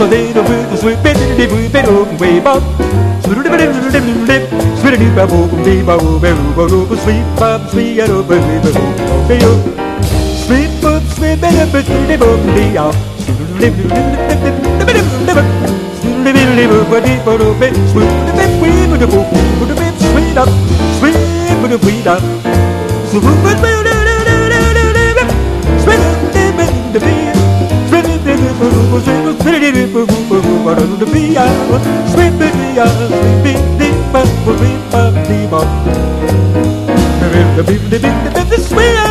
so they don't with the sweet bit of way bop. Sweet pop, sweet over sweet boop, sweet benefit, sweet boop, the out. Sweet up, sweet with a weed up. Sweet